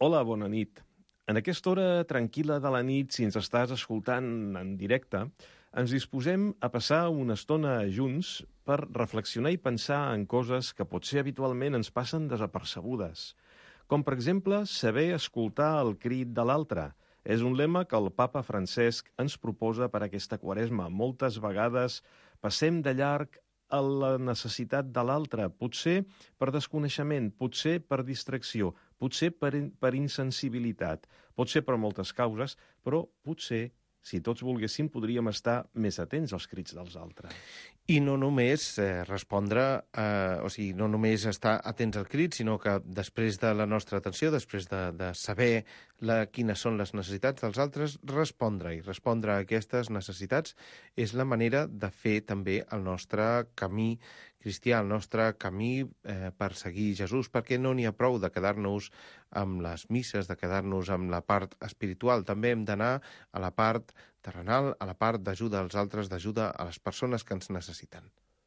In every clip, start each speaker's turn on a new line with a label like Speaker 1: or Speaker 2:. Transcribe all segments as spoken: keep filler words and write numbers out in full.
Speaker 1: Hola, bona nit. En aquesta hora tranquil·la de la nit, si ens estàs escoltant en directe, ens disposem a passar una estona junts per reflexionar i pensar en coses que potser habitualment ens passen desapercebudes. Com, per exemple, saber escoltar el crit de l'altre. És un lema que el papa Francesc ens proposa per aquesta quaresma. Moltes vegades passem de llarg a la necessitat de l'altre, potser per desconeixement, potser per distracció, potser per, per insensibilitat, potser per moltes causes, però potser, si tots volguéssim, podríem estar més atents als crits dels altres.
Speaker 2: I no només eh, respondre, eh, o sigui, no només estar atents al crit, sinó que després de la nostra atenció, després de, de saber la, quines són les necessitats dels altres, respondre. I respondre a aquestes necessitats és la manera de fer també el nostre camí cristià, el nostre camí eh, per seguir Jesús, perquè no n'hi ha prou de quedar-nos amb les misses, de quedar-nos amb la part espiritual. També hem d'anar a la part terrenal, a la part d'ajuda als altres, d'ajuda a les persones que ens necessiten.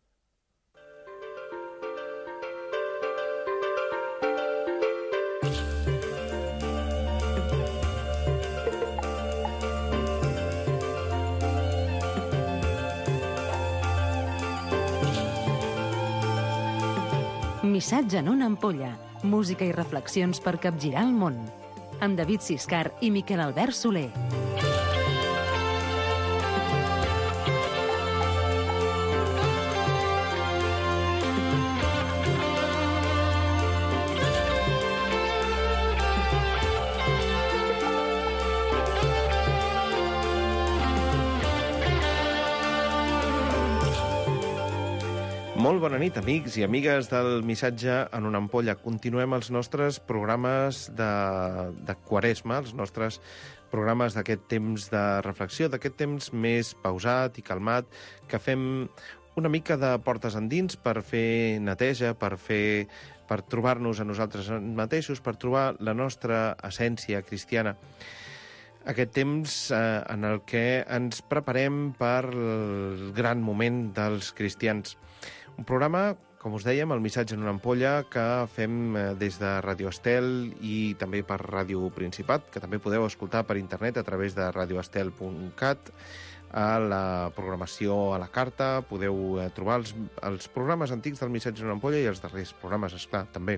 Speaker 3: Missatge en una ampolla. Música i reflexions per capgirar el món. Amb David Siscar i Miquel Albert Soler.
Speaker 2: Molt bona nit, amics i amigues del Missatge en una ampolla. Continuem els nostres programes de, de Quaresma, els nostres programes d'aquest temps de reflexió, d'aquest temps més pausat i calmat, que fem una mica de portes endins per fer neteja, per fer per trobar-nos a nosaltres mateixos, per trobar la nostra essència cristiana. Aquest temps eh, en el que ens preparem per el gran moment dels cristians. Un programa, com us dèiem, el Missatge en una ampolla, que fem des de Radio Estel i també per Ràdio Principat, que també podeu escoltar per internet a través de radio estel punt cat, a la programació a la carta, podeu trobar els, els programes antics del Missatge en una ampolla i els darrers programes, esclar, també.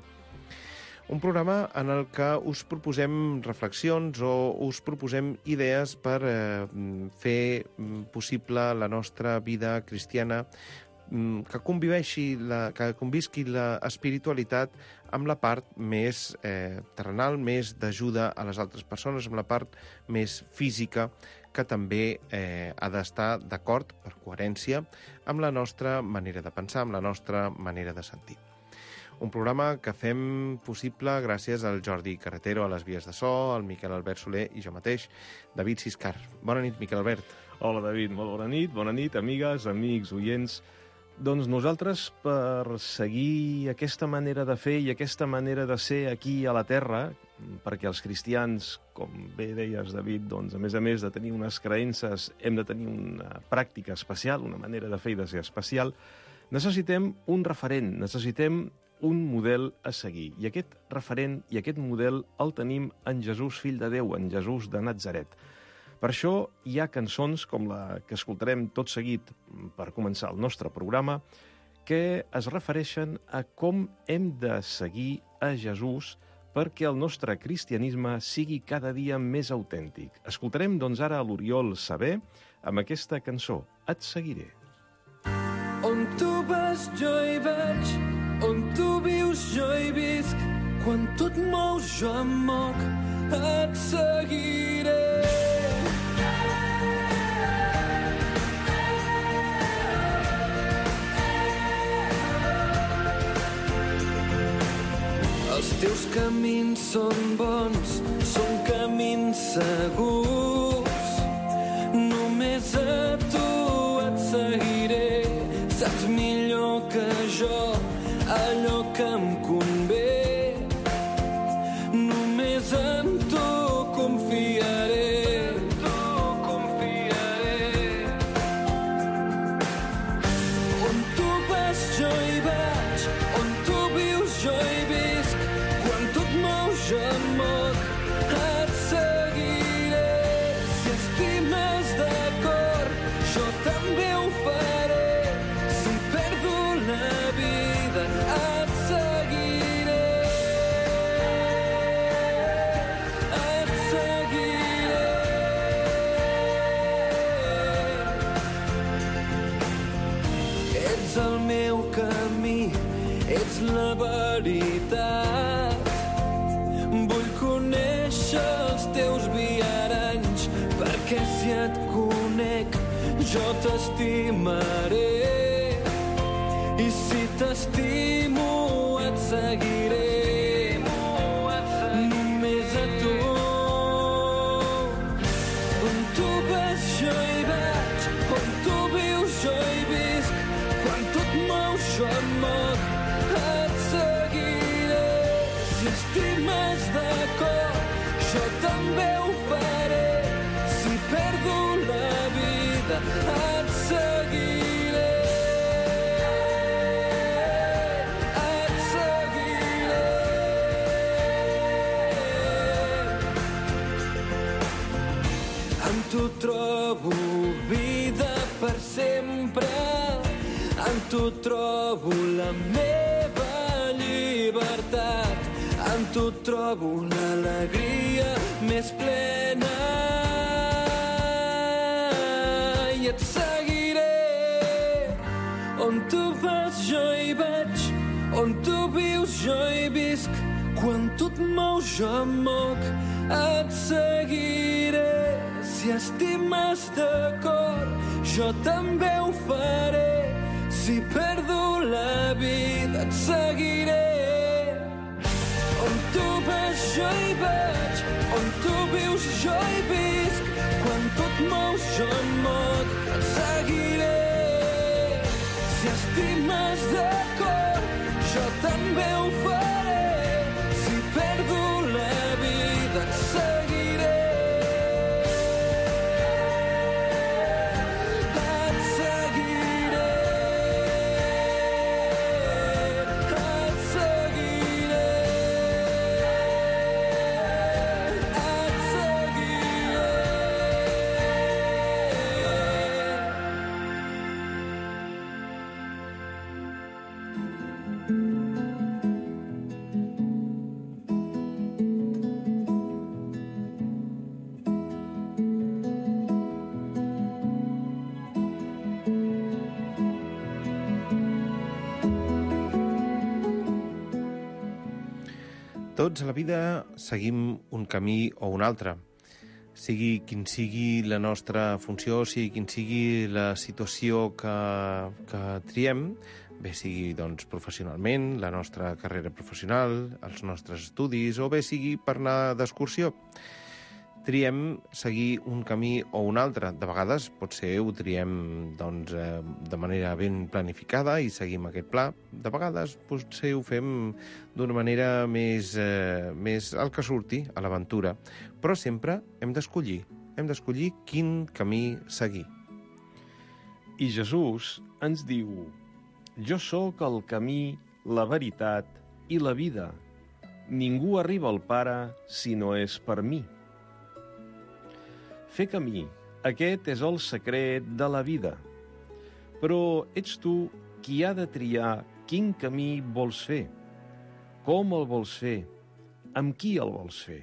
Speaker 2: Un programa en el que us proposem reflexions o us proposem idees per eh, fer possible la nostra vida cristiana, que conviveixi, la, que convisqui la espiritualitat amb la part més eh, terrenal, més d'ajuda a les altres persones, amb la part més física, que també eh, ha d'estar d'acord, per coherència, amb la nostra manera de pensar, amb la nostra manera de sentir. Un programa que fem possible gràcies al Jordi Carretero a les vies de so, al Miquel Albert Soler i jo mateix, David Siscar. Bona nit, Miquel Albert.
Speaker 1: Hola, David, molt bona nit. Bona nit, amigues, amics, oients. Doncs nosaltres, per seguir aquesta manera de fer i aquesta manera de ser aquí a la Terra, perquè els cristians, com bé deies, David, doncs, a més a més de tenir unes creences, hem de tenir una pràctica especial, una manera de fer i de ser especial, necessitem un referent, necessitem un model a seguir. I aquest referent i aquest model el tenim en Jesús, fill de Déu, en Jesús de Natzaret. Per això hi ha cançons com la que escoltarem tot seguit per començar el nostre programa que es refereixen a com hem de seguir a Jesús perquè el nostre cristianisme sigui cada dia més autèntic. Escoltarem, doncs, ara a l'Oriol Saber amb aquesta cançó, Et seguiré.
Speaker 4: On tu vas jo hi vaig, on tu vius jo hi visc, quan tu et mous jo em moc, et seguiré. Els teus camins són bons, són camins segurs. Només a tu et seguiré. Saps millor que jo allò que em convé. Només en tu confiaré. En tu confiaré. On tu vas jo hi vaig, on tu vius jo hi visc. Quan tu et mous jo em moc, els teus viaranys, perquè si et conec jo t'estimaré, i si t'estimo et seguiré, només a tu. On tu vas jo hi vaig, on tu vius jo hi visc, quan tu et mous jo em moc, et seguiré. Si estimes de cor, jo també ho faré. Si perdo la vida, et seguiré. Et seguiré. En tu trobo vida per sempre, en tu trobo la meva llibertat, en tu trobo l'alegria més plena, i et seguiré. On tu vas jo hi vaig, on tu vius jo hi visc, quan tu et mous jo em moc, et seguiré. Si estimes de cor, jo també ho faré. Si perdo la vida, et seguiré. On tu vas jo hi vaig, on tu vius jo hi visc, quan tu et mous jo em moc, et seguiré. Si estimes de cor, jo també ho faré. Si perdo la vida, et seguiré. Et seguiré. Et seguiré. Et seguiré.
Speaker 2: Tots a la vida seguim un camí o un altre. Sigui quin sigui la nostra funció, sigui quin sigui la situació que, que triem, bé sigui doncs, professionalment, la nostra carrera professional, els nostres estudis, o bé sigui per anar d'excursió. Triem seguir un camí o un altre. De vegades potser ho triem doncs, eh, de manera ben planificada i seguim aquest pla. De vegades potser ho fem d'una manera més, eh, més al que surti, a l'aventura. Però sempre hem d'escollir. Hem d'escollir quin camí seguir.
Speaker 1: I Jesús ens diu: jo sóc el camí, la veritat i la vida. Ningú arriba al Pare si no és per mi. Fer camí, aquest és el secret de la vida. Però ets tu qui ha de triar quin camí vols fer, com el vols fer, amb qui el vols fer.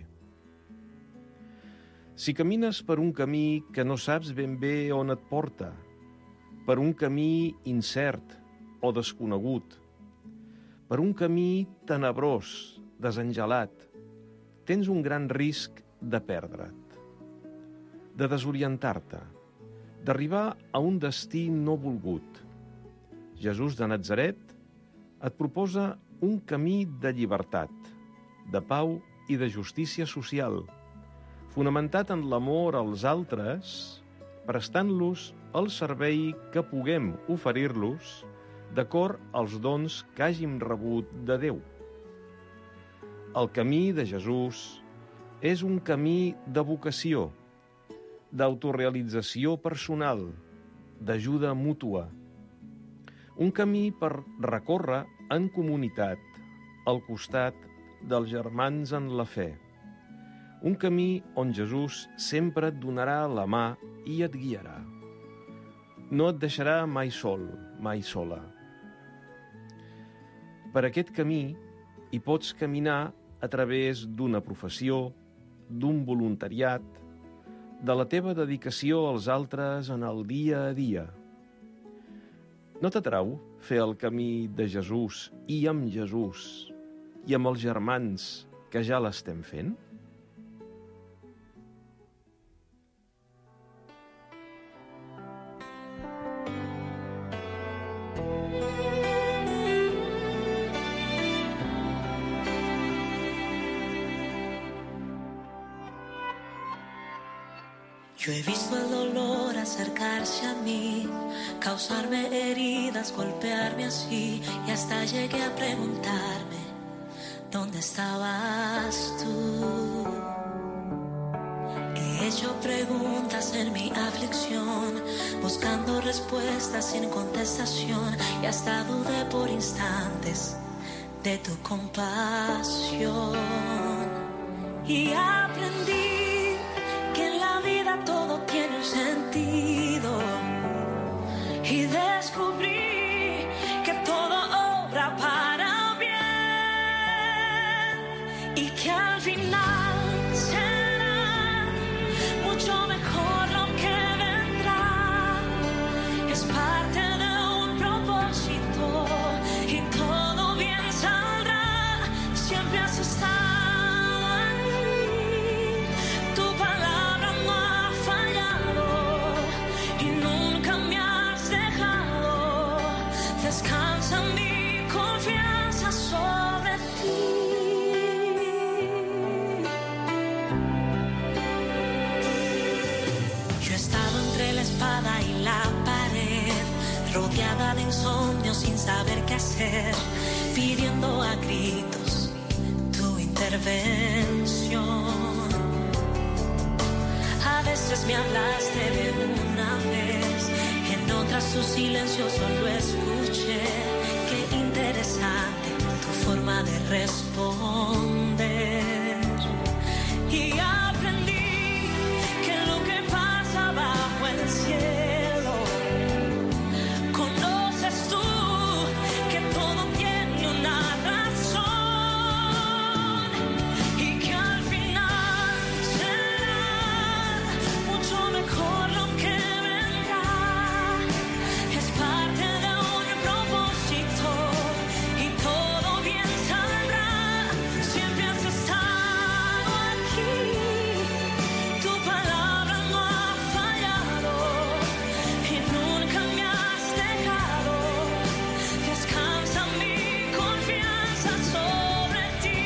Speaker 1: Si camines per un camí que no saps ben bé on et porta, per un camí incert o desconegut, per un camí tenebrós, desengelat, tens un gran risc de perdre't, de desorientar-te, d'arribar a un destí no volgut. Jesús de Natzaret et proposa un camí de llibertat, de pau i de justícia social, fonamentat en l'amor als altres, prestant-los el servei que puguem oferir-los d'acord als dons que hàgim rebut de Déu. El camí de Jesús és un camí de vocació, d'autorealització personal, d'ajuda mútua. Un camí per recórrer en comunitat, al costat dels germans en la fe. Un camí on Jesús sempre et donarà la mà i et guiarà. No et deixarà mai sol, mai sola. Per aquest camí hi pots caminar a través d'una professió, d'un voluntariat, de la teva dedicació als altres en el dia a dia. No t'atrau fer el camí de Jesús i amb Jesús i amb els germans que ja l'estem fent?
Speaker 5: Yo he visto el dolor acercarse a mí, causarme heridas, golpearme así, y hasta llegué a preguntarme, ¿dónde estabas tú? He hecho preguntas en mi aflicción, buscando respuestas sin contestación, y hasta dudé por instantes de tu compasión. Y aprendí que en la vida todo tiene un sentido, y descubrí que todo obra para bien, y que al final será mucho mejor lo que vendrá. Es parte de un propósito y todo bien saldrá. Siempre has estado aquí, tu palabra no ha fallado y nunca me has dejado. Descansa mi confianza sobre ti. Yo he estado entre la espada y la pared, rodeada de insomnio sin saber qué hacer, pidiendo a gritos tu intervención. A veces me hablaste de una vez, en otras tu silencio solo escuché. Qué interesante tu forma de responder. Y aprendí que lo que pasa bajo el cielo, conoces tú, que todo tiene una razón, y que al final será mucho mejor lo que vendrá. Es parte de un propósito y todo bien saldrá. Siempre has estado aquí, tu palabra no ha fallado y nunca me has dejado. Descansa mi confianza sobre ti.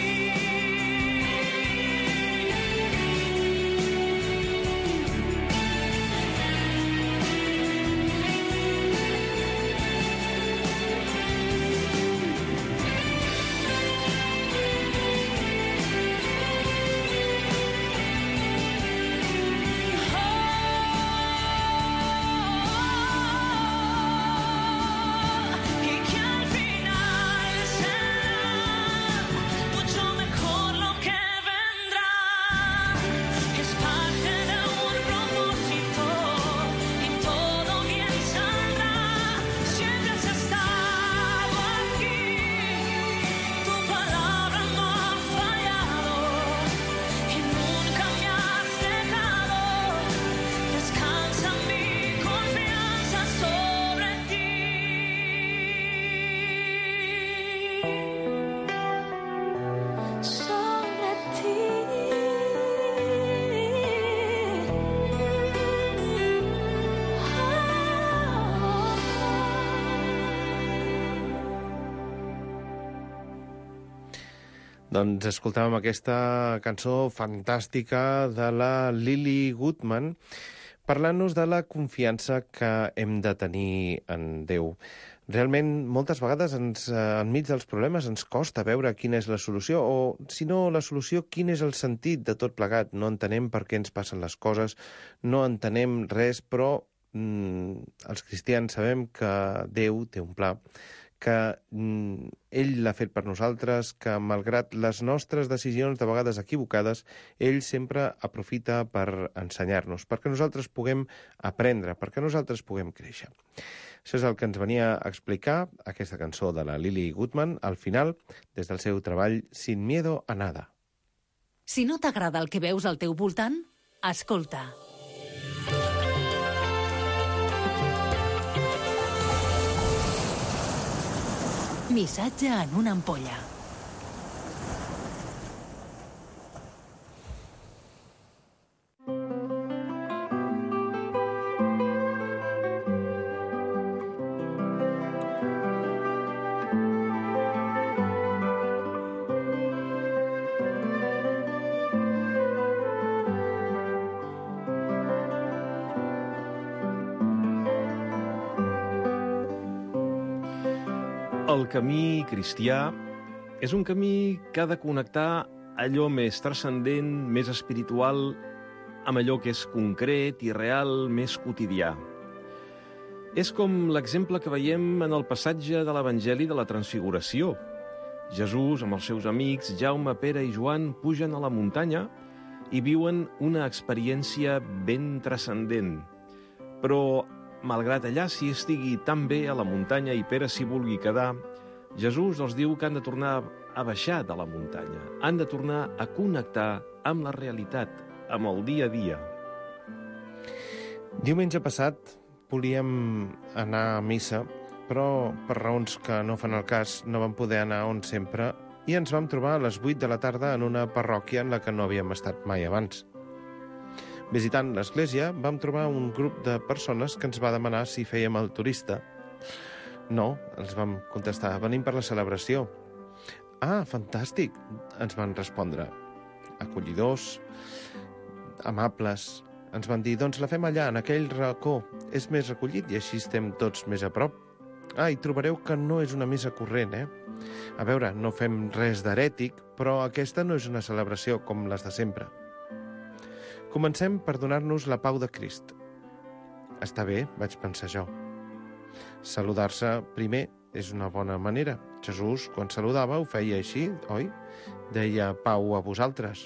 Speaker 5: Y que al final será mucho mejor lo que vendrá. Es parte de un propósito y todo bien saldrá. Siempre has estado aquí, tu palabra no ha fallado y nunca me has dejado. Descansa mi confianza sobre ti. Sobre ti.
Speaker 2: Doncs escoltàvem aquesta cançó fantàstica de la Lily Goodman, parlant-nos de la confiança que hem de tenir en Déu. Realment, moltes vegades, ens, eh, enmig dels problemes, ens costa veure quina és la solució, o, si no la solució, quin és el sentit de tot plegat. No entenem per què ens passen les coses, no entenem res, però mm, els cristians sabem que Déu té un pla, que mm, ell l'ha fet per nosaltres, que malgrat les nostres decisions de vegades equivocades, ell sempre aprofita per ensenyar-nos, perquè nosaltres puguem aprendre, perquè nosaltres puguem créixer. Això és el que ens venia a explicar aquesta cançó de la Lily Goodman, al final, des del seu treball Sin miedo a nada.
Speaker 3: Si no t'agrada el que veus al teu voltant, escolta. Missatge en una ampolla.
Speaker 1: El camí cristià és un camí que ha de connectar allò més transcendent, més espiritual, amb allò que és concret i real, més quotidià. És com l'exemple que veiem en el passatge de l'Evangeli de la Transfiguració. Jesús, amb els seus amics, Jaume, Pere i Joan, pugen a la muntanya i viuen una experiència ben transcendent. Però, malgrat allà s'hi estigui tan bé a la muntanya i Pere s'hi vulgui quedar, Jesús els diu que han de tornar a baixar de la muntanya, han de tornar a connectar amb la realitat, amb el dia a dia.
Speaker 2: Diumenge passat volíem anar a missa, però per raons que no fan el cas no vam poder anar on sempre i ens vam trobar a les vuit de la tarda en una parròquia en la que no havíem estat mai abans. Visitant l'església vam trobar un grup de persones que ens va demanar si fèiem el turista. No, els vam contestar, venim per la celebració. Ah, fantàstic, ens van respondre. Acollidors, amables. Ens van dir, doncs la fem allà, en aquell racó. És més recollit i així estem tots més a prop. Ah, i trobareu que no és una missa corrent, eh? A veure, no fem res d'herètic, però aquesta no és una celebració com les de sempre. Comencem per donar-nos la pau de Crist. Està bé, vaig pensar jo. Saludar-se primer és una bona manera. Jesús, quan saludava, ho feia així, oi? Deia, pau a vosaltres.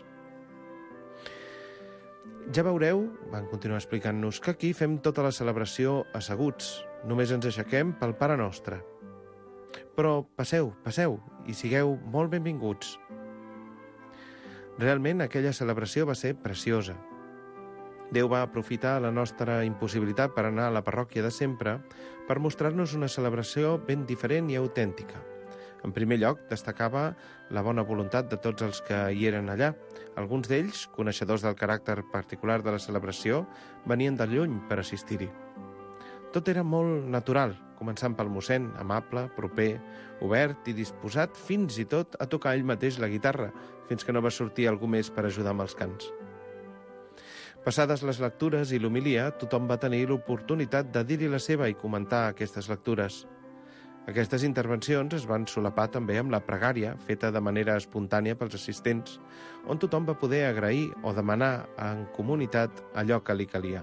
Speaker 2: Ja veureu, van continuar explicant-nos, que aquí fem tota la celebració asseguts. Només ens aixequem pel Pare Nostre. Però passeu, passeu, i sigueu molt benvinguts. Realment, aquella celebració va ser preciosa. Déu va aprofitar la nostra impossibilitat per anar a la parròquia de sempre per mostrar-nos una celebració ben diferent i autèntica. En primer lloc, destacava la bona voluntat de tots els que hi eren allà. Alguns d'ells, coneixedors del caràcter particular de la celebració, venien de lluny per assistir-hi. Tot era molt natural, començant pel mossèn, amable, proper, obert i disposat fins i tot a tocar ell mateix la guitarra, fins que no va sortir algú més per ajudar amb els cants. Passades les lectures i l'homilia, tothom va tenir l'oportunitat de dir-hi la seva i comentar aquestes lectures. Aquestes intervencions es van solapar també amb la pregària, feta de manera espontània pels assistents, on tothom va poder agrair o demanar en comunitat allò que li calia.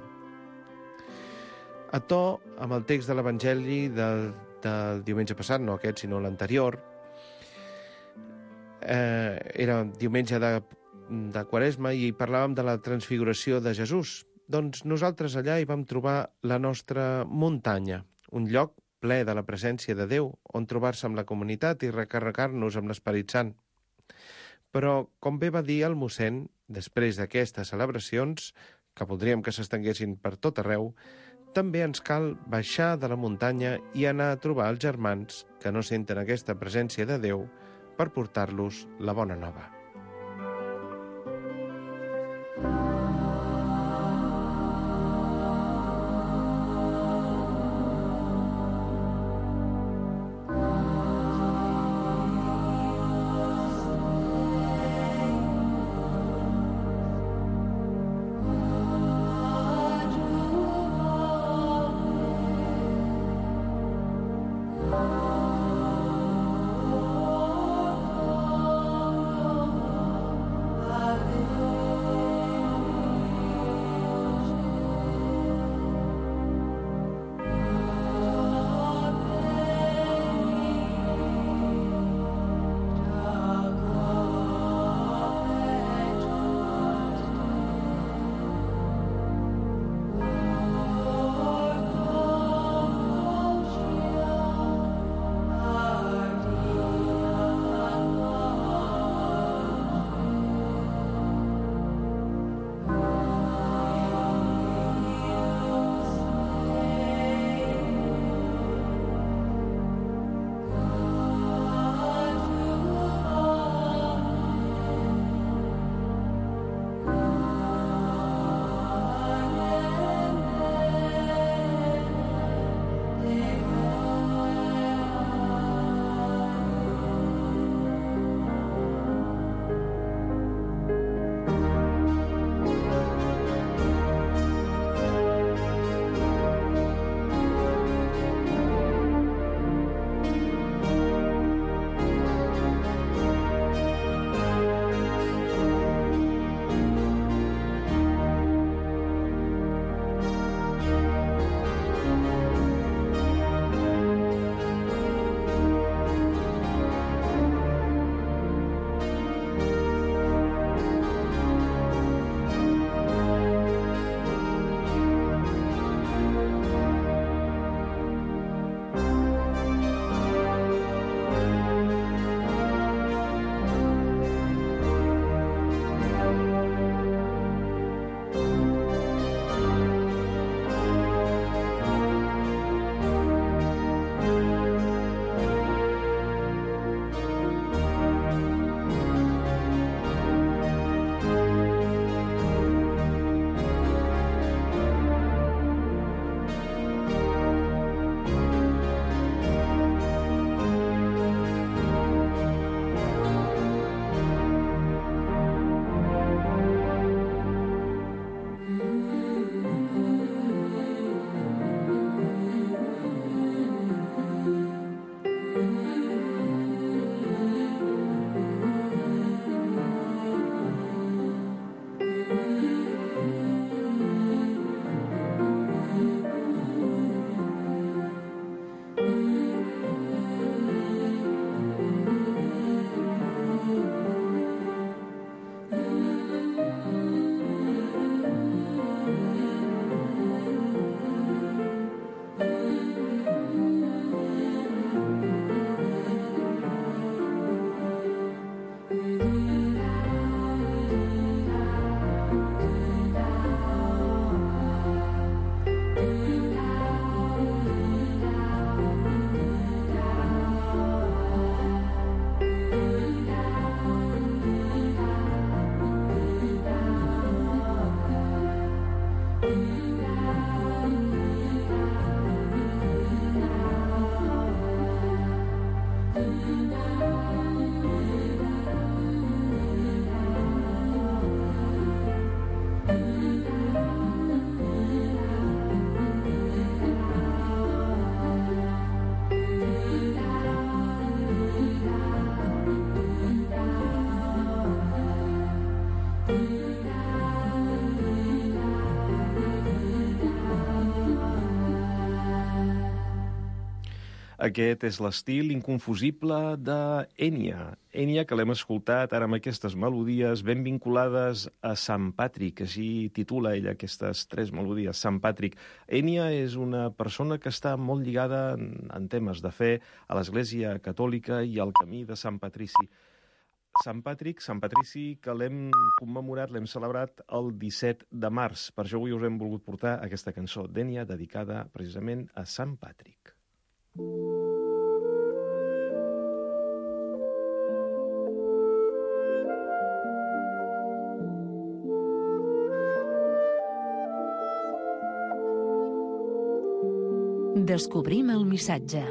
Speaker 2: A to amb el text de l'Evangeli del, del diumenge passat, no aquest, sinó l'anterior, eh, era diumenge de de Quaresma i parlàvem de la transfiguració de Jesús. Doncs nosaltres allà hi vam trobar la nostra muntanya, un lloc ple de la presència de Déu, on trobar-se amb la comunitat i recarregar-nos amb l'Esperit Sant. Però, com bé va dir el mossèn, després d'aquestes celebracions, que voldríem que s'estenguessin per tot arreu, també ens cal baixar de la muntanya i anar a trobar els germans que no senten aquesta presència de Déu per portar-los la bona nova.
Speaker 1: Aquest és l'estil inconfusible d'Enya. Enya, que l'hem escoltat ara amb aquestes melodies ben vinculades a Sant Patrick, així titula ella aquestes tres melodies, Sant Patrick. Enya és una persona que està molt lligada en, en temes de fe a l'Església Catòlica i al camí de Sant Patrici. Sant Patrick, Sant Patrici, que l'hem commemorat, l'hem celebrat el disset de març. Per això avui us hem volgut portar aquesta cançó d'Enya dedicada precisament a Sant Patrick.
Speaker 3: Descobrim el missatge.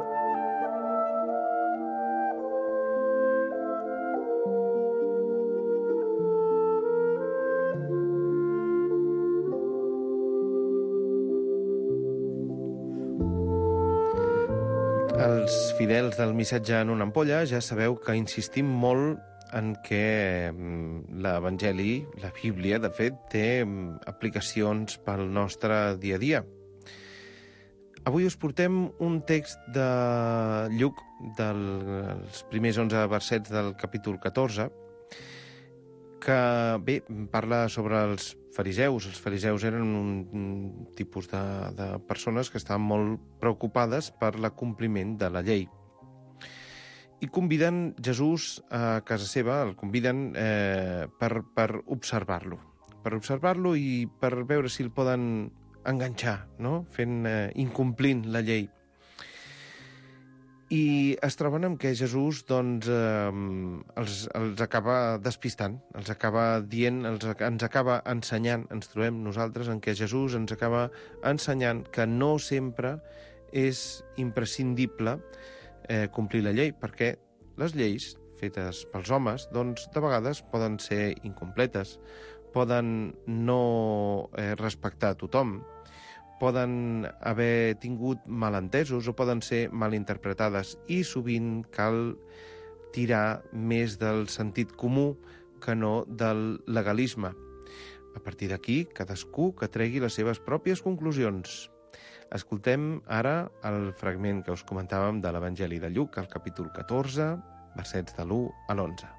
Speaker 2: Els fidels del missatge en una ampolla ja sabeu que insistim molt en que l'Evangeli, la Bíblia, de fet, té aplicacions pel nostre dia a dia. Avui us portem un text de Lluc, dels primers onze versets del capítol catorze, que, bé, parla sobre els fariseus. Els fariseus eren un tipus de, de persones que estaven molt preocupades per l'acompliment de la llei. I conviden Jesús a casa seva, el conviden eh, per, per observar-lo. Per observar-lo i per veure si el poden enganxar, no? Fent, eh, incomplint la llei. I es troben amb que Jesús doncs, eh, els, els acaba despistant, els acaba dient, els, ens acaba ensenyant, ens trobem nosaltres en què Jesús ens acaba ensenyant que no sempre és imprescindible eh, complir la llei, perquè les lleis fetes pels homes doncs, de vegades poden ser incompletes, poden no eh, respectar a tothom, poden haver tingut malentesos o poden ser malinterpretades i sovint cal tirar més del sentit comú que no del legalisme. A partir d'aquí, cadascú que tregui les seves pròpies conclusions. Escoltem ara el fragment que us comentàvem de l'Evangeli de Lluc, al capítol catorze, versets de l'u a l'onze.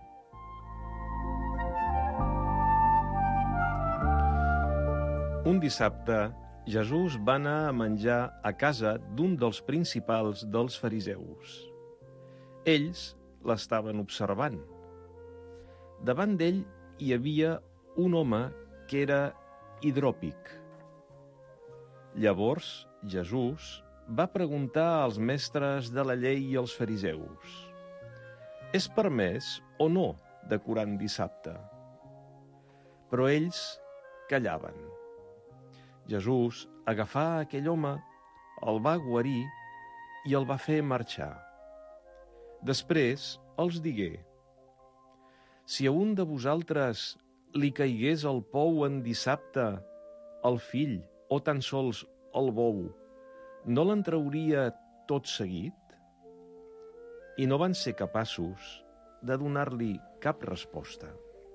Speaker 1: Un dissabte, Jesús va anar a menjar a casa d'un dels principals dels fariseus. Ells l'estaven observant. Davant d'ell hi havia un home que era hidròpic. Llavors, Jesús va preguntar als mestres de la llei i als fariseus: «És permès o no decorar en dissabte?» Però ells callaven. Jesús agafà aquell home, el va guarir i el va fer marxar. Després els digué: «Si a un de vosaltres li caigués el pou en dissabte, el fill o tan sols el bou, no l'en trauria tot seguit?» I no van ser capaços de donar-li cap resposta.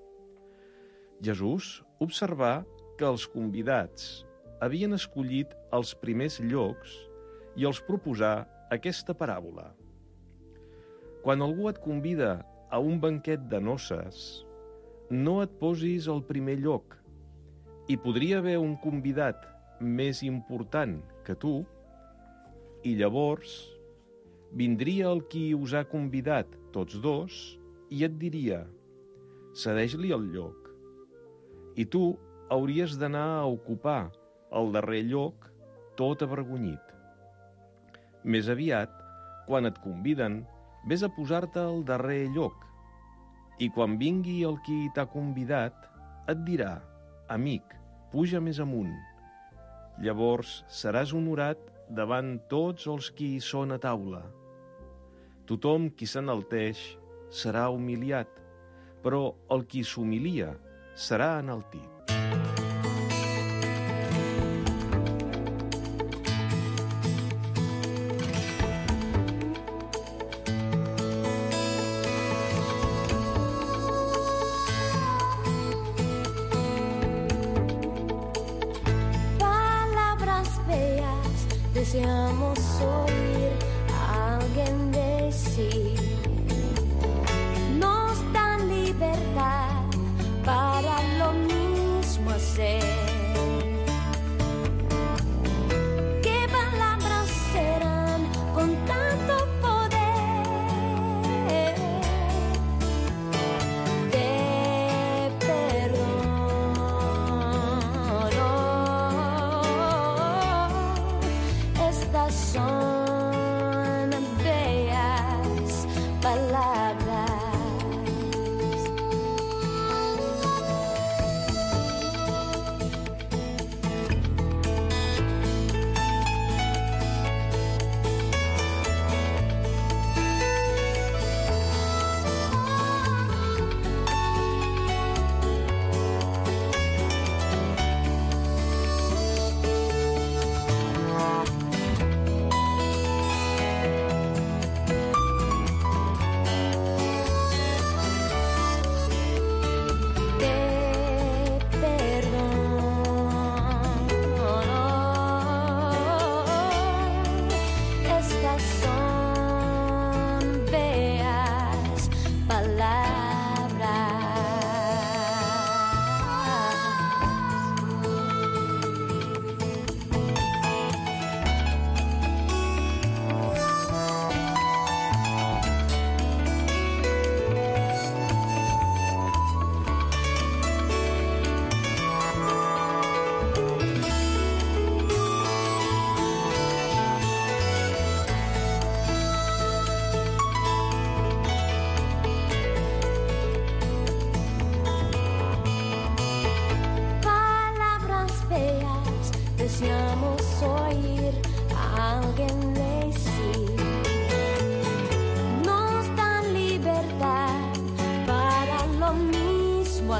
Speaker 1: Jesús observà que els convidats havien escollit els primers llocs i els proposà aquesta paràbola. Quan algú et convida a un banquet de noces, no et posis al primer lloc. Hi podria haver un convidat més important que tu, i llavors vindria el qui us ha convidat tots dos i et diria: cedeix-li el lloc. I tu hauries d'anar a ocupar el darrer lloc tot avergonyit. Més aviat, quan et conviden, vés a posar-te al darrer lloc. I quan vingui el qui t'ha convidat, et dirà: amic, puja més amunt. Llavors seràs honorat davant tots els qui hi són a taula. Tothom qui s'enalteix serà humiliat, però el qui s'humilia serà enaltit.
Speaker 5: Palabras feas deseamos oír,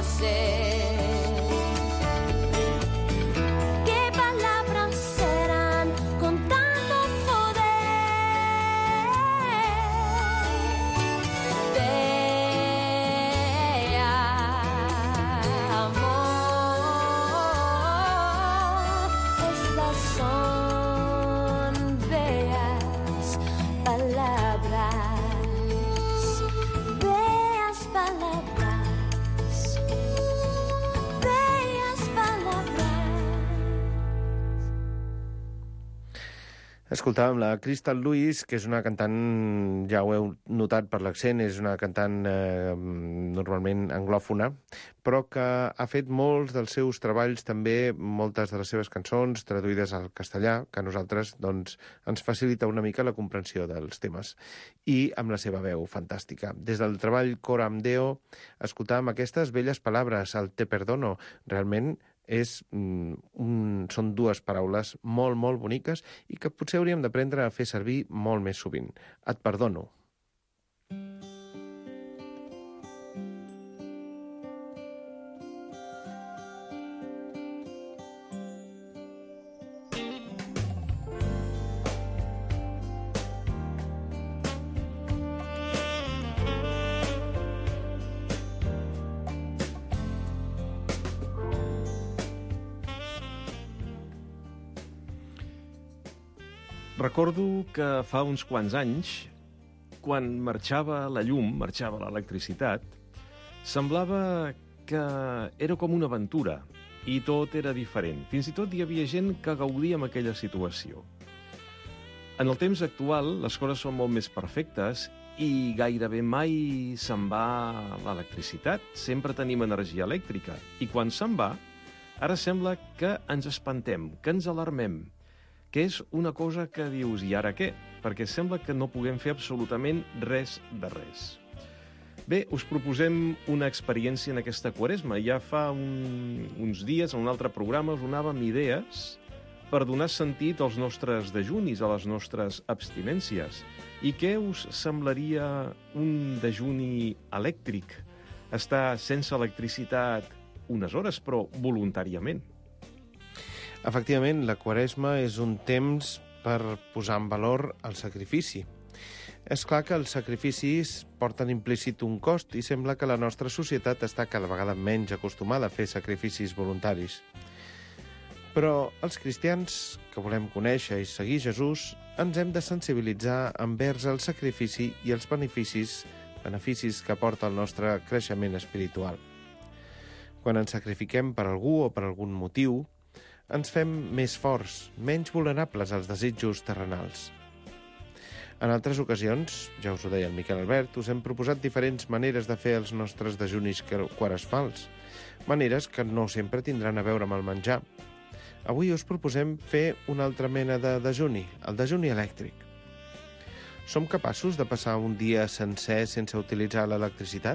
Speaker 5: sé qué palabras serán con tanto poder. Bella, amor, estas son bellas palabras, bellas palabras, bellas palabras.
Speaker 2: Escoltàvem la Crystal Lewis, que és una cantant, ja ho heu notat per l'accent, és una cantant eh, normalment anglòfona, però que ha fet molts dels seus treballs, també moltes de les seves cançons traduïdes al castellà, que a nosaltres doncs, ens facilita una mica la comprensió dels temes, i amb la seva veu fantàstica. Des del treball Coram Deo escoltàvem aquestes belles paraules, el te perdono, realment és, mm, un, són dues paraules molt, molt boniques i que potser hauríem d'aprendre a fer servir molt més sovint. Et perdono.
Speaker 1: Recordo que fa uns quants anys, quan marxava la llum, marxava l'electricitat, semblava que era com una aventura i tot era diferent. Fins i tot hi havia gent que gaudia amb aquella situació. En el temps actual, les coses són molt més perfectes i gairebé mai se'n va l'electricitat. Sempre tenim energia elèctrica. I quan se'n va, ara sembla que ens espantem, que ens alarmem, que és una cosa que dius, i ara què? Perquè sembla que no puguem fer absolutament res de res. Bé, us proposem una experiència en aquesta quaresma. Ja fa un, uns dies, en un altre programa, us donàvem idees per donar sentit als nostres dejunis, a les nostres abstinències. I què us semblaria un dejuni elèctric? Estar sense electricitat unes hores, però voluntàriament.
Speaker 2: Efectivament, la Quaresma és un temps per posar en valor el sacrifici. És clar que els sacrificis porten implícit un cost i sembla que la nostra societat està cada vegada menys acostumada a fer sacrificis voluntaris. Però els cristians que volem conèixer i seguir Jesús ens hem de sensibilitzar envers el sacrifici i els beneficis, beneficis que porta el nostre creixement espiritual. Quan ens sacrifiquem per algú o per algun motiu, ens fem més forts, menys vulnerables als desitjos terrenals. En altres ocasions, ja us ho deia el Miquel Albert, us hem proposat diferents maneres de fer els nostres dejunis quaresmals, maneres que no sempre tindran a veure amb el menjar. Avui us proposem fer una altra mena de dejuni, el dejuni elèctric. Som capaços de passar un dia sencer sense utilitzar l'electricitat?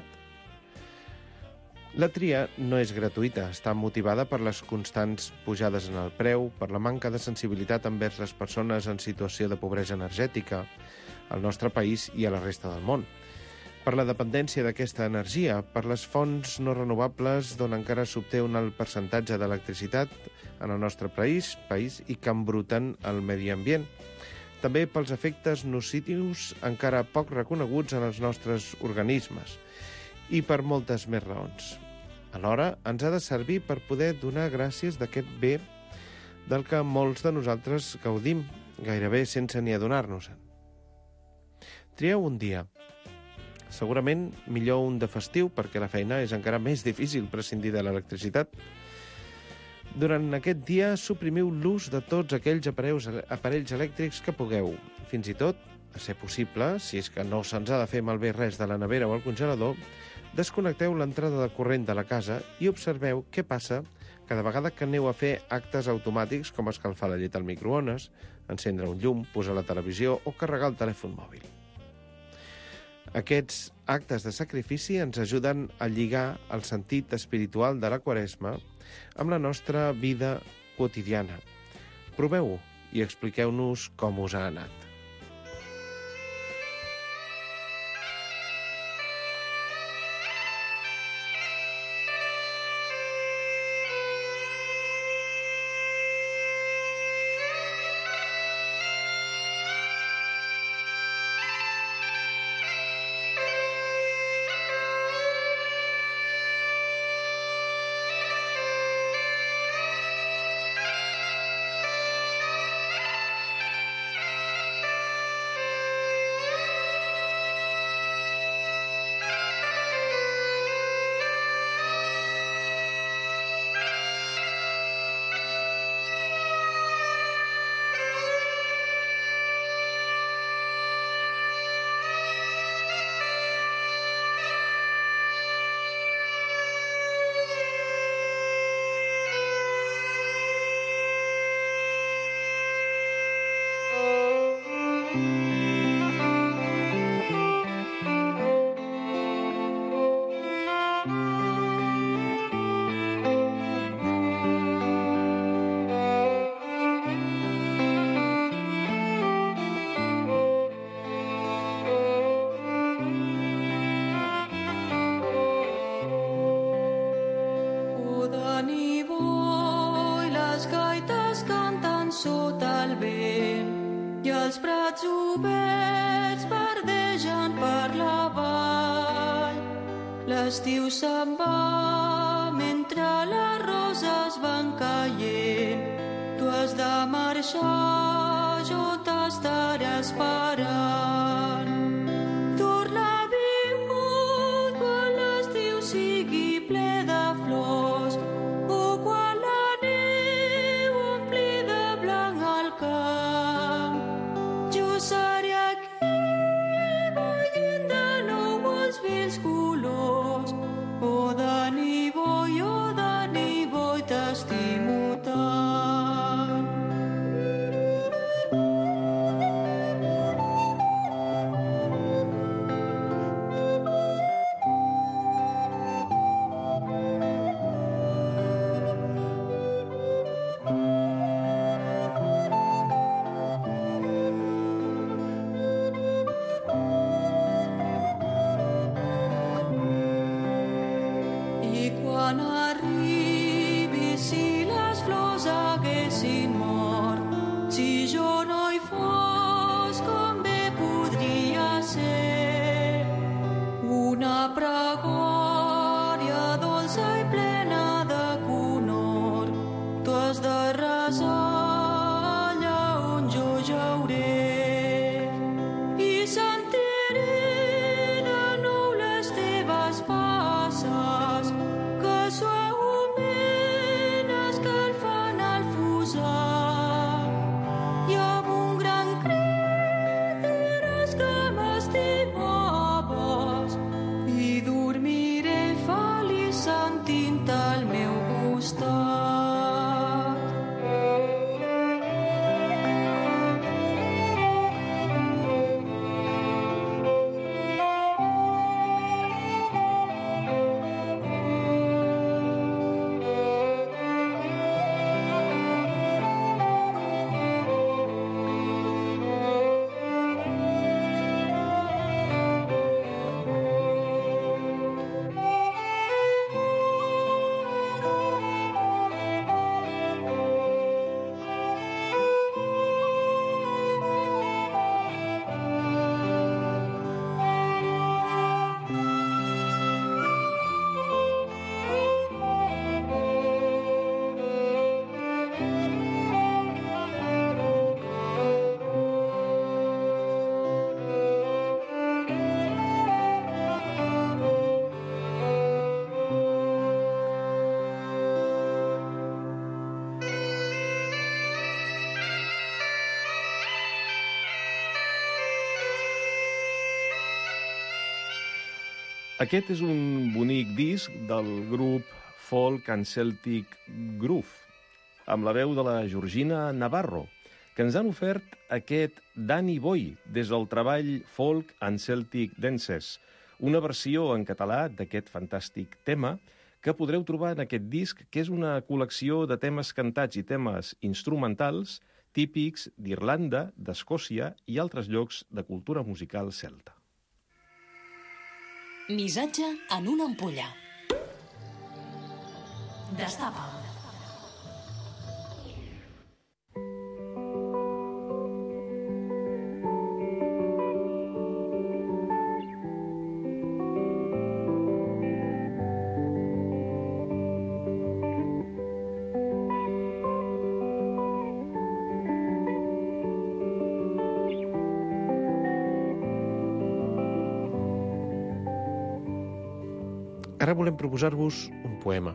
Speaker 2: La tria no és gratuïta, està motivada per les constants pujades en el preu, per la manca de sensibilitat envers les persones en situació de pobresa energètica al nostre país i a la resta del món, per la dependència d'aquesta energia, per les fonts no renovables d'on encara s'obté un alt percentatge d'electricitat en el nostre país, país i que embruten el medi ambient, també pels efectes nocius encara poc reconeguts en els nostres organismes i per moltes més raons. Alhora, ens ha de servir per poder donar gràcies d'aquest bé del que molts de nosaltres gaudim, gairebé sense ni adonar-nos-en. Trieu un dia. Segurament millor un de festiu, perquè la feina és encara més difícil prescindir de l'electricitat. Durant aquest dia suprimiu l'ús de tots aquells aparells, aparells elèctrics que pugueu. Fins i tot, a ser possible, si és que no se'ns ha de fer malbé res de la nevera o el congelador, desconnecteu l'entrada de corrent de la casa i observeu què passa cada vegada que aneu a fer actes automàtics com escalfar la llet al microones, encendre un llum, posar la televisió o carregar el telèfon mòbil. Aquests actes de sacrifici ens ajuden a lligar el sentit espiritual de la Quaresma amb la nostra vida quotidiana. Proveu-ho i expliqueu-nos com us ha anat.
Speaker 6: Dani Boi, les gaites canten sota el vent i els prats oberts verdegen per la vall. L'estiu se'n va mentre les roses van caient. Tu has de marxar, jo t'estaré esperant. Torna vingut quan l'estiu sigui ple de flors o quan la neu ompli de blanc el camp. Jo seré aquí veient de nou els vells colors. Oh, Dani Boi, oh, Dani Boi, t'estimo tant. I quan arribi, si les flors haguessin mort, si jo no hi fos, com bé podria ser una pregòria dolça i plena de conhort. Tu has de resar allà on jo jauré i sentiré de nou les teves passes que suaument escalfen el fossar. I amb un gran crit diràs que m'estimaves i dormiré feliç sentint-te al meu costat.
Speaker 1: Aquest és un bonic disc del grup Folk and Celtic Groove, amb la veu de la Georgina Navarro, que ens han ofert aquest Dani Boi des del treball Folk and Celtic Dances, una versió en català d'aquest fantàstic tema que podreu trobar en aquest disc, que és una col·lecció de temes cantats i temes instrumentals típics d'Irlanda, d'Escòcia i altres llocs de cultura musical celta.
Speaker 3: Missatge en una ampolla. Destapa.
Speaker 2: Ara volem proposar-vos un poema.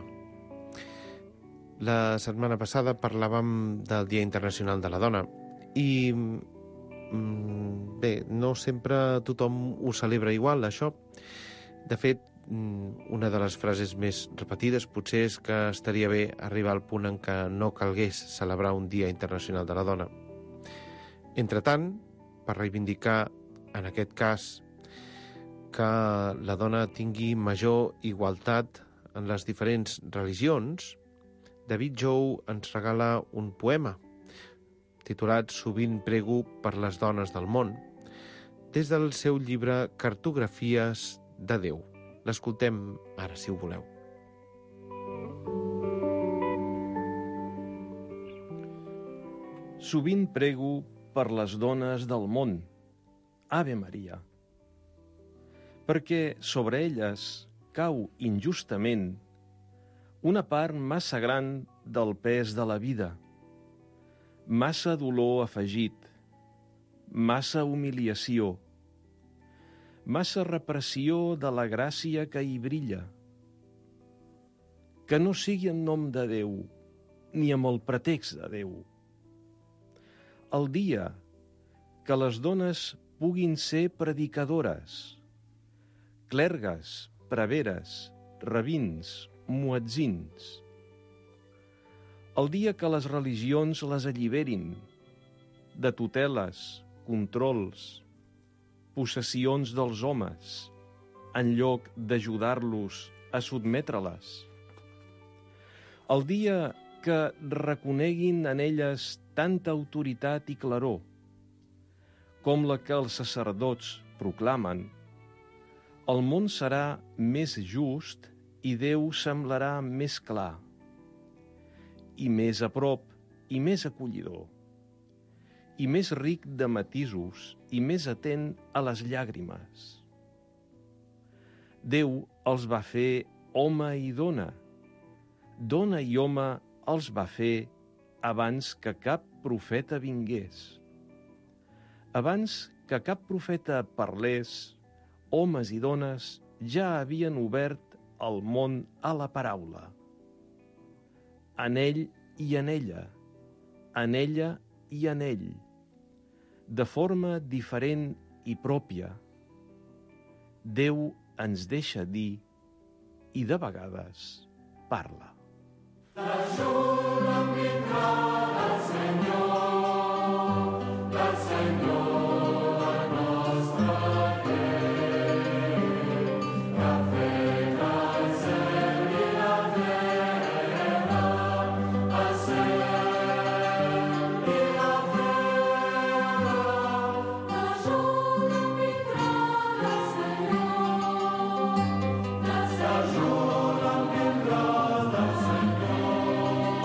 Speaker 2: La setmana passada parlàvem del Dia Internacional de la Dona i, mm, bé, no sempre tothom ho celebra igual, això. De fet, una de les frases més repetides potser és que estaria bé arribar al punt en què no calgués celebrar un Dia Internacional de la Dona. Entretant, per reivindicar, en aquest cas, que la dona tingui major igualtat en les diferents religions, David Jou ens regala un poema titulat Sovint prego per les dones del món, des del seu llibre Cartografies de Déu. L'escoltem ara, si ho voleu.
Speaker 1: Sovint prego per les dones del món, Ave Maria, perquè sobre elles cau injustament una part massa gran del pes de la vida, massa dolor afegit, massa humiliació, massa repressió de la gràcia que hi brilla. Que no sigui en nom de Déu, ni amb el pretext de Déu. El dia que les dones puguin ser predicadores, clergues, preveres, rabins, muetzins. El dia que les religions les alliberin de tuteles, controls, possessions dels homes, en lloc d'ajudar-los a sotmetre-les. El dia que reconeguin en elles tanta autoritat i claror, com la que els sacerdots proclamen, el món serà més just i Déu semblarà més clar, i més a prop i més acollidor, i més ric de matisos i més atent a les llàgrimes. Déu els va fer home i dona, dona i home els va fer abans que cap profeta vingués. Abans que cap profeta parlés, homes i dones ja havien obert el món a la paraula. En ell i en ella, en ella i en ell, de forma diferent i pròpia. Déu ens deixa dir i de vegades parla. T'ajuden vindrà del Senyor, del Senyor el nostre Déu, que ha fet el cel i la terra, el cel i la terra. T'ajuden vindrà del Senyor, t'ajuden vindrà del Senyor.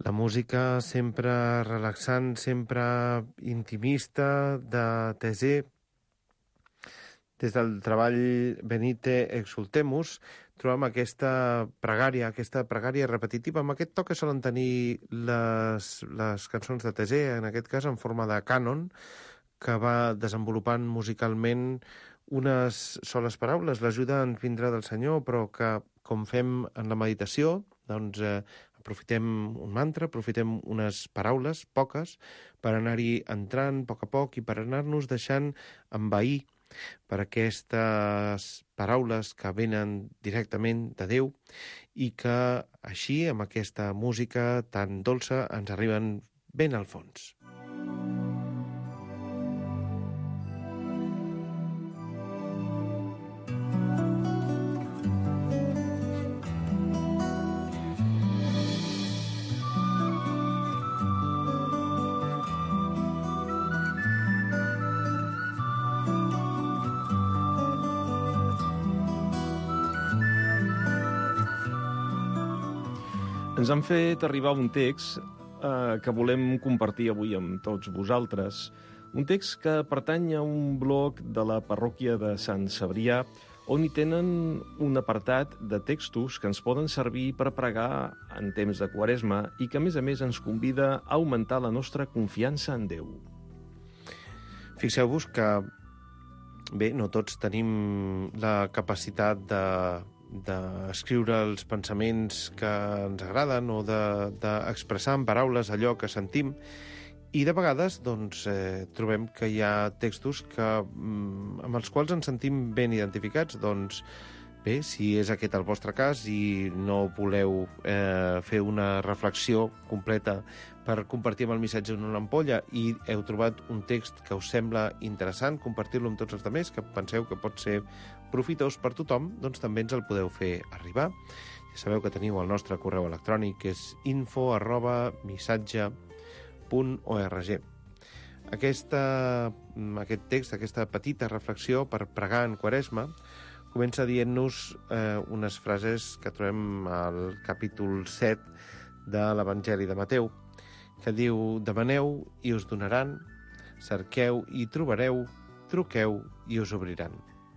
Speaker 2: La música sempre relaxant, sempre intimista de Thésée. Des del treball Venite Exultemus trobem aquesta pregària, aquesta pregària repetitiva, amb aquest to que solen tenir les, les cançons de Thésée, en aquest cas en forma de cànon, que va desenvolupant musicalment unes soles paraules. L'ajuda ens vindrà del Senyor, però que, com fem en la meditació, doncs eh, aprofitem un mantra, aprofitem unes paraules, poques, per anar-hi entrant a poc a poc i per anar-nos deixant envair per aquestes paraules que venen directament de Déu i que així, amb aquesta música tan dolça, ens arriben ben al fons.
Speaker 1: Ens han fet arribar un text eh, que volem compartir avui amb tots vosaltres. Un text que pertany a un blog de la parròquia de Sant Cebrià, on hi tenen un apartat de textos que ens poden servir per pregar en temps de Quaresma i que, a més a més, ens convida a augmentar la nostra confiança en Déu.
Speaker 2: Fixeu-vos que, bé, no tots tenim la capacitat de d'escriure els pensaments que ens agraden o d'expressar de, en paraules allò que sentim, i de vegades doncs, eh, trobem que hi ha textos que, mm, amb els quals ens sentim ben identificats. Doncs bé, si és aquest el vostre cas i no voleu eh, fer una reflexió completa per compartir amb el missatge en una ampolla i heu trobat un text que us sembla interessant, compartir-lo amb tots els altres, que penseu que pot ser profitós per tothom, doncs també ens el podeu fer arribar. Ja sabeu que teniu el nostre correu electrònic, que és info arroba missatge punt org. Aquesta, aquest text, aquesta petita reflexió per pregar en Quaresma, comença dient-nos eh, unes frases que trobem al capítol set de l'Evangeli de Mateu, que diu: demaneu i us donaran, cerqueu i trobareu, truqueu i us obriran.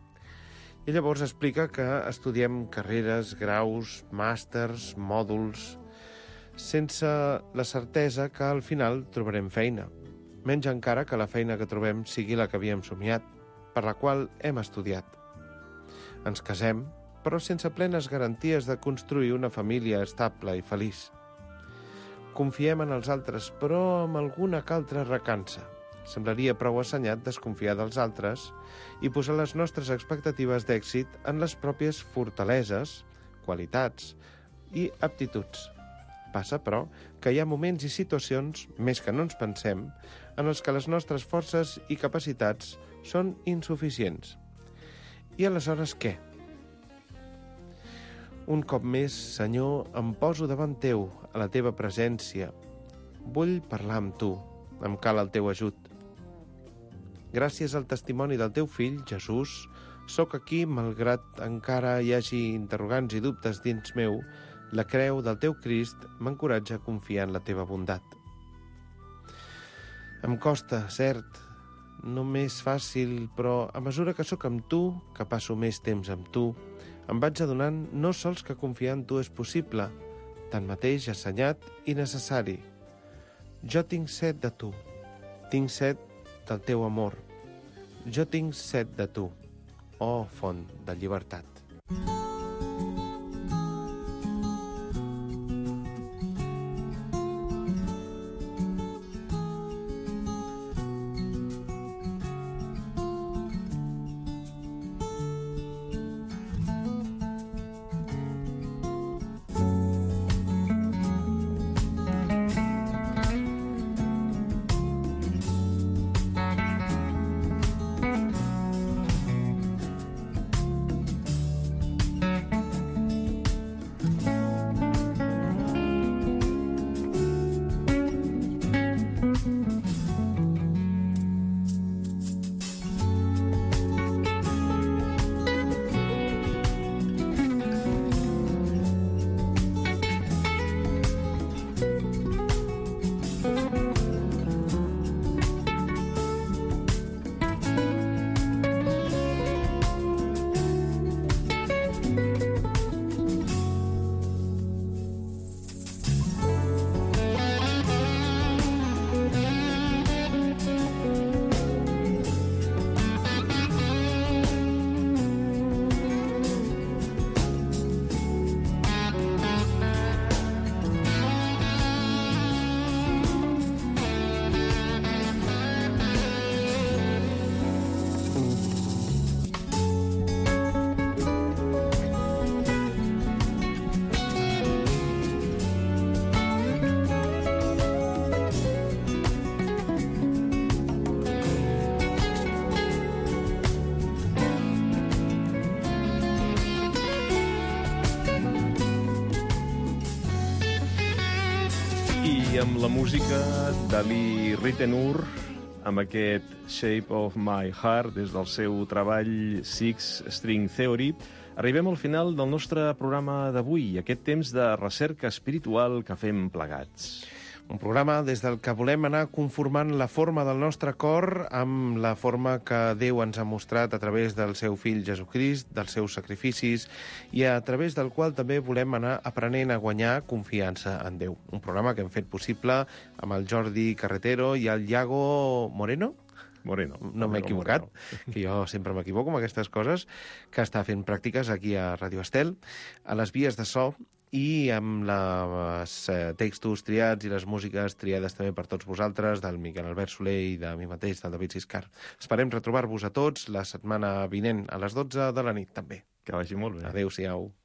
Speaker 2: I llavors explica que estudiem carreres, graus, màsters, mòduls, sense la certesa que al final trobarem feina. Menys encara que la feina que trobem sigui la que havíem somiat, per la qual hem estudiat. Ens casem, però sense plenes garanties de construir una família estable i feliç. Confiem en els altres, però amb alguna que altra recança. Semblaria prou assenyat desconfiar dels altres i posar les nostres expectatives d'èxit en les pròpies fortaleses, qualitats i aptituds. Passa, però, que hi ha moments i situacions, més que no ens pensem, en els que les nostres forces i capacitats són insuficients. I aleshores què? Un cop més, Senyor, em poso davant teu, a la teva presència. Vull parlar amb tu, em cal el teu ajut. Gràcies al testimoni del teu fill, Jesús, sóc aquí, malgrat encara hi hagi interrogants i dubtes dins meu. La creu del teu Crist m'encoratja a confiar en la teva bondat. Em costa, cert, no m'és fàcil, però a mesura que sóc amb tu, que passo més temps amb tu, em vaig adonant no sols que confiar en tu és possible, tanmateix assenyat i necessari. Jo tinc set de tu, tinc set del teu amor. Jo tinc set de tu, oh font de llibertat.
Speaker 1: I amb la música d'Ali Ritenour, amb aquest Shape of My Heart, des del seu treball Six String Theory, arribem al final del nostre programa d'avui, aquest temps de recerca espiritual que fem plegats.
Speaker 2: Un programa des del que volem anar conformant la forma del nostre cor amb la forma que Déu ens ha mostrat a través del seu fill Jesucrist, dels seus sacrificis, i a través del qual també volem anar aprenent a guanyar confiança en Déu. Un programa que hem fet possible amb el Jordi Carretero i el Iago Moreno,
Speaker 1: Moreno.
Speaker 2: no m'he equivocat, Moreno. Que jo sempre m'equivoco amb aquestes coses, que està fent pràctiques aquí a Radio Estel, a les vies de so, i amb els textos triats i les músiques triades també per tots vosaltres, del Miquel Albert Soler i de mi mateix, del David Siscar. Esperem retrobar-vos a tots la setmana vinent a les dotze de la nit, també.
Speaker 1: Que vagi molt bé.
Speaker 2: Adéu-siau.